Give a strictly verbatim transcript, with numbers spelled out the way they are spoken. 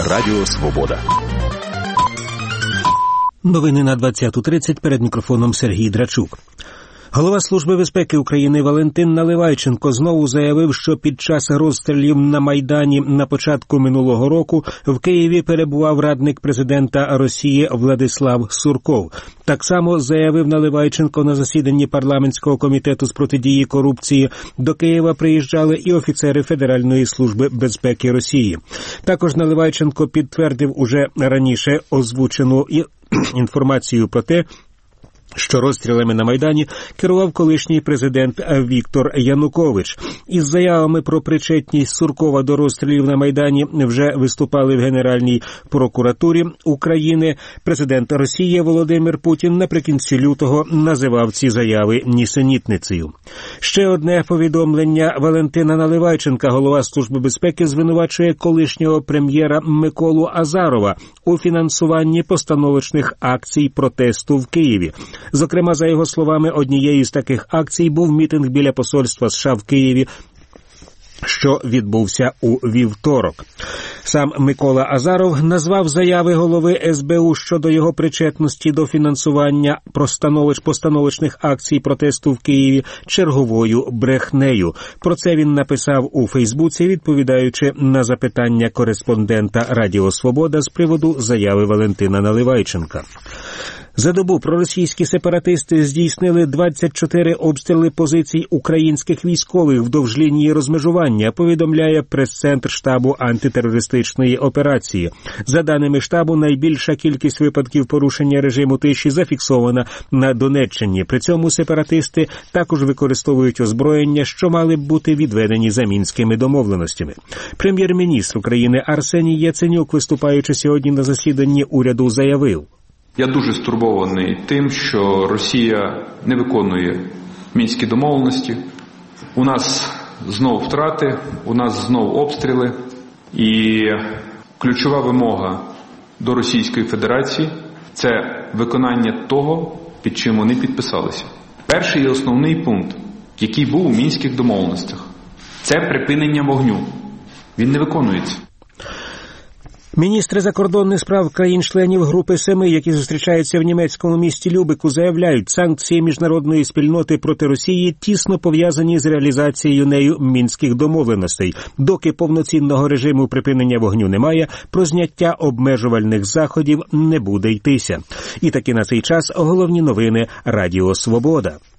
Радіо Свобода. Новини на двадцяту тридцять, перед мікрофоном Сергій Драчук. Голова Служби безпеки України Валентин Наливайченко знову заявив, що під час розстрілів на Майдані на початку минулого року в Києві перебував радник президента Росії Владислав Сурков. Так само заявив Наливайченко на засіданні парламентського комітету з протидії корупції. До Києва приїжджали і офіцери Федеральної служби безпеки Росії. Також Наливайченко підтвердив уже раніше озвучену інформацію про те, що розстрілами на Майдані керував колишній президент Віктор Янукович. Із заявами про причетність Суркова до розстрілів на Майдані вже виступали в Генеральній прокуратурі України. Президент Росії Володимир Путін наприкінці лютого називав ці заяви нісенітницею. Ще одне повідомлення Валентина Наливайченка. Голова Служби безпеки звинувачує колишнього прем'єра Миколу Азарова у фінансуванні постановочних акцій протесту в Києві. Зокрема, за його словами, однією з таких акцій був мітинг біля посольства США в Києві, що відбувся у вівторок. Сам Микола Азаров назвав заяви голови ес бе у щодо його причетності до фінансування постановочних акцій протесту в Києві черговою брехнею. Про це він написав у Фейсбуці, відповідаючи на запитання кореспондента Радіо Свобода з приводу заяви Валентина Наливайченка. За добу проросійські сепаратисти здійснили двадцять чотири обстріли позицій українських військових вдовж лінії розмежування, повідомляє прес-центр штабу антитерористичної операції. За даними штабу, найбільша кількість випадків порушення режиму тиші зафіксована на Донеччині. При цьому сепаратисти також використовують озброєння, що мали б бути відведені за мінськими домовленостями. Прем'єр-міністр України Арсеній Яценюк, виступаючи сьогодні на засіданні уряду, заявив: Я дуже стурбований тим, що Росія не виконує мінські домовленості. У нас знов втрати, у нас знов обстріли. І ключова вимога до Російської Федерації – це виконання того, під чим вони підписалися. Перший і основний пункт, який був у мінських домовленостях – це припинення вогню. Він не виконується. Міністри закордонних справ країн-членів Групи Семи, які зустрічаються в німецькому місті Любеку, заявляють, санкції міжнародної спільноти проти Росії тісно пов'язані з реалізацією нею мінських домовленостей. Доки повноцінного режиму припинення вогню немає, про зняття обмежувальних заходів не буде йтися. І таки на цей час головні новини Радіо Свобода.